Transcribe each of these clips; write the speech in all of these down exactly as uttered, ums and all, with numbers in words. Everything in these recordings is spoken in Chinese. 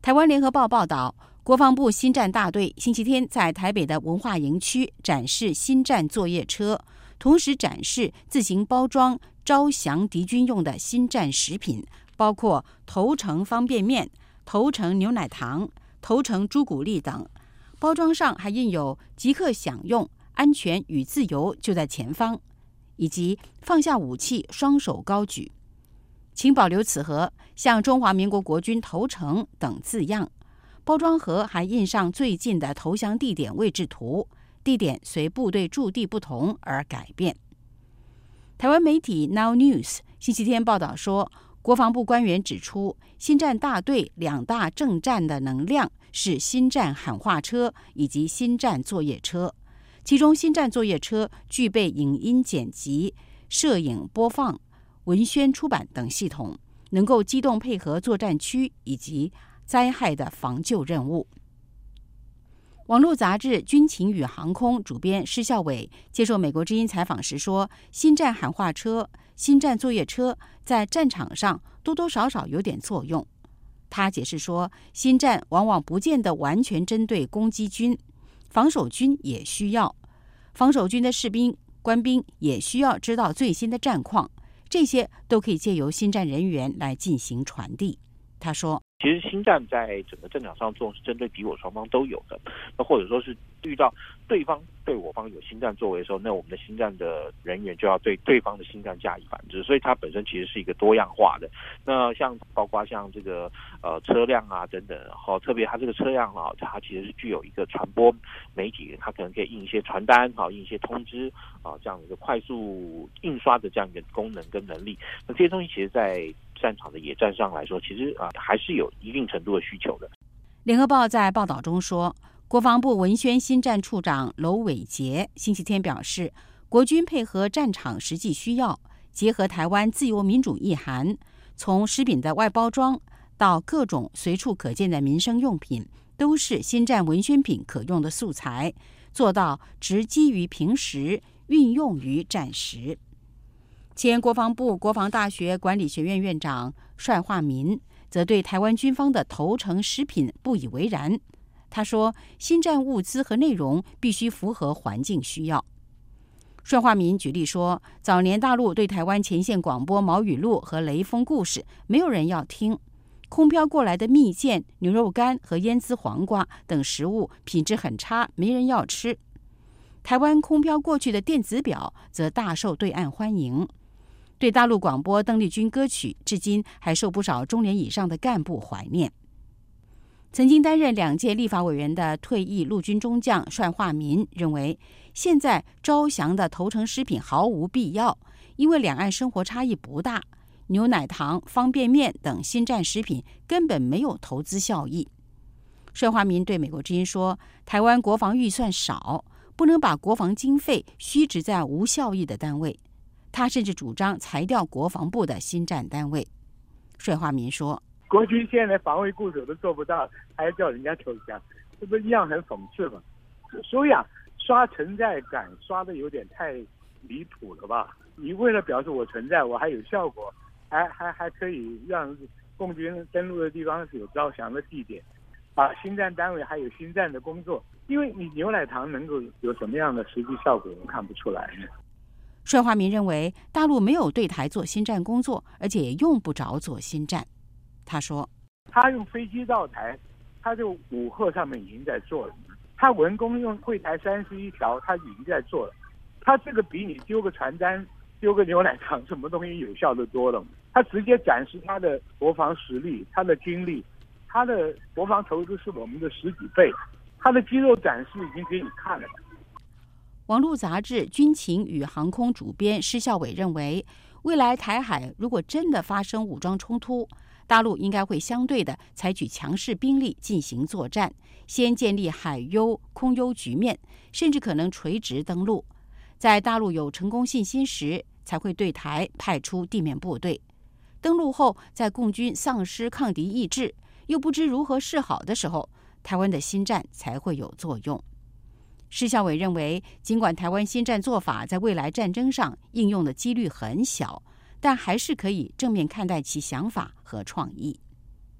台湾联合报报道，国防部新战大队星期天在台北的文化营区展示新战作业车，同时展示自行包装招降敌军用的新战食品，包括头城方便面、头城牛奶糖、头城猪骨粒等。包装上还印有即刻享用、安全与自由就在前方，以及放下武器，双手高举，请保留此盒，向中华民国国军投诚等字样。包装盒还印上最近的投降地点位置图，地点随部队驻地不同而改变。台湾媒体 Now News 星期天报道说，国防部官员指出，新战大队两大政战的能量是新战喊话车以及新战作业车，其中新战作业车具备影音剪辑、摄影播放、文宣出版等系统，能够机动配合作战区以及灾害的防救任务。网络杂志《军情与航空》主编施孝伟接受美国之音采访时说，新战喊话车、新战作业车在战场上多多少少有点作用。他解释说，新战往往不见得完全针对攻击军，防守军也需要，防守军的士兵、官兵也需要知道最新的战况，这些都可以借由新战人员来进行传递。他说， 其实新战在整个战场上作用是针对敌我双方都有的，那或者说是遇到对方对我方有新战作为的时候，那我们的新战的人员就要对对方的新战加以反制，所以它本身其实是一个多样化的。那像包括像这个呃车辆啊等等，然后特别它这个车辆啊，它其实是具有一个传播媒体，它可能可以印一些传单啊，印一些通知啊，这样一个快速印刷的这样一个功能跟能力。那这些东西其实在战场的野战上来说，其实啊还是有一定程度的需求的。 联合报在报道中说，国防部文宣新战处长娄伟杰星期天表示，国军配合战场实际需要，结合台湾自由民主意涵，从食品的外包装到各种随处可见的民生用品，都是新战文宣品可用的素材，做到直击于平时，运用于战时。前国防部国防大学管理学院院长帅化民则对台湾军方的投诚食品不以为然。他说，新战物资和内容必须符合环境需要。帅化民举例说，早年大陆对台湾前线广播毛语录和雷锋故事，没有人要听。空飘过来的蜜饯、牛肉干和腌渍黄瓜等食物品质很差，没人要吃。台湾空飘过去的电子表则大受对岸欢迎。对大陆广播邓丽君歌曲，至今还受不少中年以上的干部怀念。曾经担任两届立法委员的退役陆军中将帅化民认为，现在招降的投诚食品毫无必要，因为两岸生活差异不大，牛奶糖、方便面等新战食品根本没有投资效益。帅化民对美国之音说，台湾国防预算少，不能把国防经费虚掷在无效益的单位。他甚至主张裁掉国防部的新战单位。帅化民说， 国军现在防卫固守都做不到，还要叫人家投降，这不一样很讽刺吗？所以啊，刷存在感刷的有点太离谱了吧？你为了表示我存在，我还有效果，还还还可以让共军登陆的地方是有招降的地点，啊，新战单位还有新战的工作，因为你牛奶糖能够有什么样的实际效果，我看不出来。 帅化民认为，大陆没有对台做新战工作，而且也用不着做新战。他说， 他用飞机到台，他就武赫上面已经在做了，他文攻用会台三十一条，他已经在做了，他这个比你丢个传单、丢个牛奶糖什么东西有效的多了。他直接展示他的国防实力、他的军力，他的国防投资是我们的十几倍，他的肌肉展示已经给你看了。 网络杂志《军情与航空》主编施孝伟认为，未来台海如果真的发生武装冲突，大陆应该会相对的采取强势兵力进行作战，先建立海优、空优局面，甚至可能垂直登陆。在大陆有成功信心时，才会对台派出地面部队。登陆后，在共军丧失抗敌意志，又不知如何是好的时候，台湾的新战才会有作用。施孝伟认为，尽管台湾新战做法在未来战争上应用的几率很小，但还是可以正面看待其想法和创意。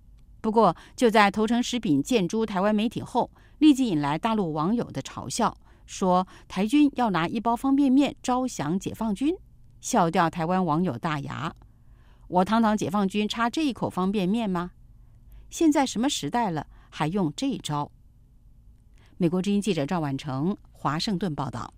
不过，就在头城食品见诸台湾媒体后，立即引来大陆网友的嘲笑，说台军要拿一包方便面招降解放军，笑掉台湾网友大牙。我堂堂解放军差这一口方便面吗？现在什么时代了，还用这一招？美国之音记者赵婉成华盛顿报道。